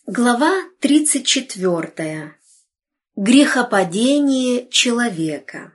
Глава 34. Грехопадение человека.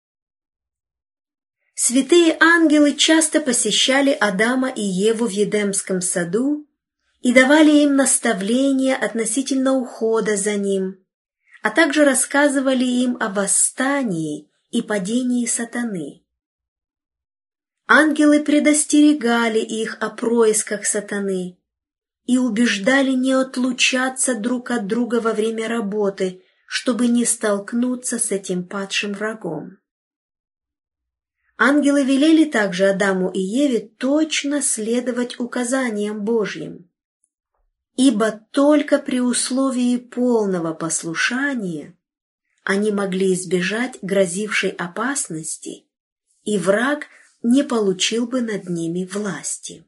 Святые ангелы часто посещали Адама и Еву в Едемском саду и давали им наставления относительно ухода за ним, а также рассказывали им о восстании и падении сатаны. Ангелы предостерегали их о происках сатаны и убеждали не отлучаться друг от друга во время работы, чтобы не столкнуться с этим падшим врагом. Ангелы велели также Адаму и Еве точно следовать указаниям Божьим, ибо только при условии полного послушания они могли избежать грозившей опасности, и враг не получил бы над ними власти.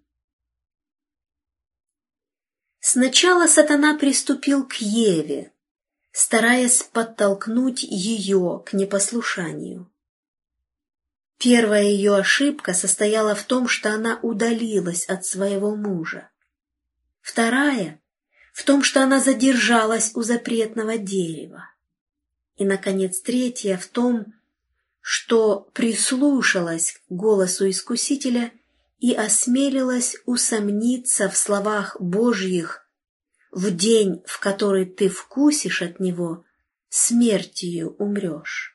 Сначала сатана приступил к Еве, стараясь подтолкнуть ее к непослушанию. Первая ее ошибка состояла в том, что она удалилась от своего мужа. Вторая — в том, что она задержалась у запретного дерева. И, наконец, третья — в том, что прислушалась к голосу Искусителя и осмелилась усомниться в словах Божьих: «В день, в который ты вкусишь от него, смертью умрешь».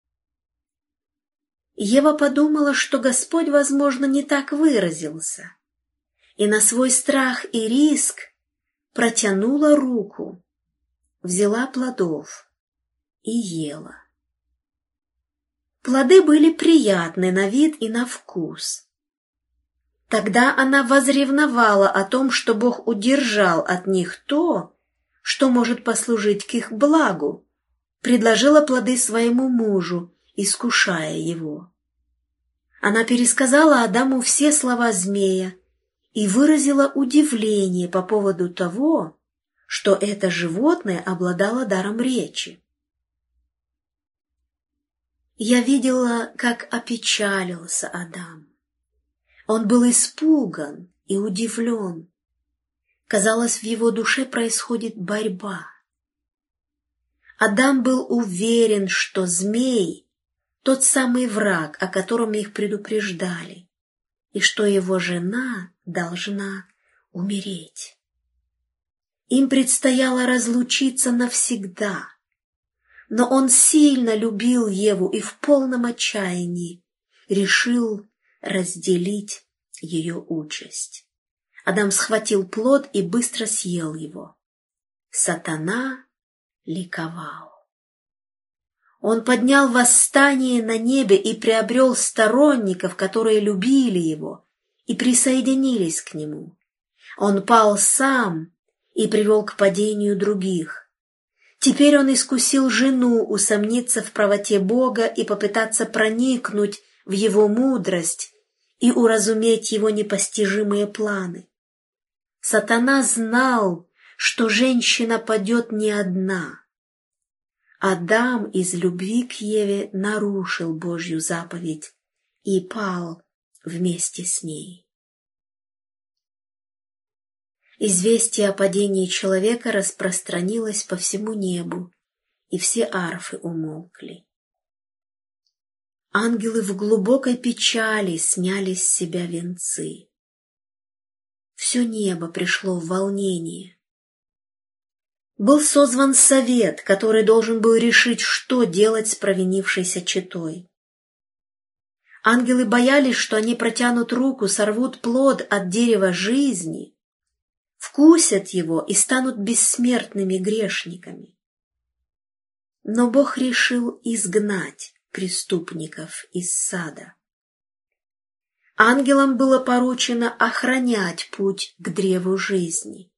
Ева подумала, что Господь, возможно, не так выразился, и на свой страх и риск протянула руку, взяла плодов и ела. Плоды были приятны на вид и на вкус. Тогда она возревновала о том, что Бог удержал от них то, что может послужить к их благу, предложила плоды своему мужу, искушая его. Она пересказала Адаму все слова змея и выразила удивление по поводу того, что это животное обладало даром речи. Я видела, как опечалился Адам. Он был испуган и удивлен. Казалось, в его душе происходит борьба. Адам был уверен, что змей — тот самый враг, о котором их предупреждали, и что его жена должна умереть. Им предстояло разлучиться навсегда, но он сильно любил Еву и в полном отчаянии решил разделить ее участь. Адам схватил плод и быстро съел его. Сатана ликовал. Он поднял восстание на небе и приобрел сторонников, которые любили его и присоединились к нему. Он пал сам и привел к падению других. Теперь он искусил жену усомниться в правоте Бога и попытаться проникнуть в его мудрость и уразуметь его непостижимые планы. Сатана знал, что женщина падет не одна. Адам из любви к Еве нарушил Божью заповедь и пал вместе с ней. Известие о падении человека распространилось по всему небу, и все арфы умолкли. Ангелы в глубокой печали сняли с себя венцы. Все небо пришло в волнение. Был созван совет, который должен был решить, что делать с провинившейся четой. Ангелы боялись, что они протянут руку, сорвут плод от дерева жизни, вкусят его и станут бессмертными грешниками. Но Бог решил изгнать преступников из сада. Ангелам было поручено охранять путь к древу жизни.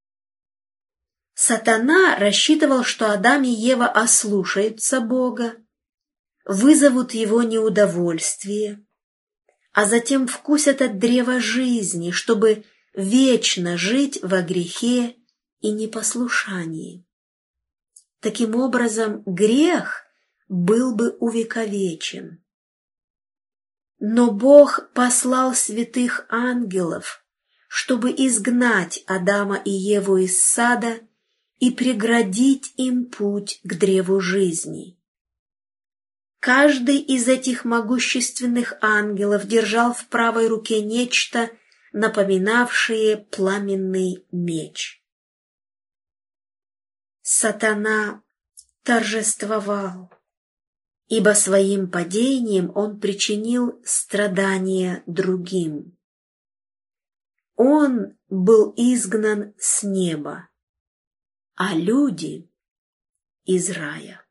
Сатана рассчитывал, что Адам и Ева ослушаются Бога, вызовут его неудовольствие, а затем вкусят от древа жизни, чтобы вечно жить во грехе и непослушании. Таким образом, грех был бы увековечен. Но Бог послал святых ангелов, чтобы изгнать Адама и Еву из сада и преградить им путь к древу жизни. Каждый из этих могущественных ангелов держал в правой руке нечто, напоминавшее пламенный меч. Сатана торжествовал, ибо своим падением он причинил страдания другим. Он был изгнан с неба, а люди — из рая.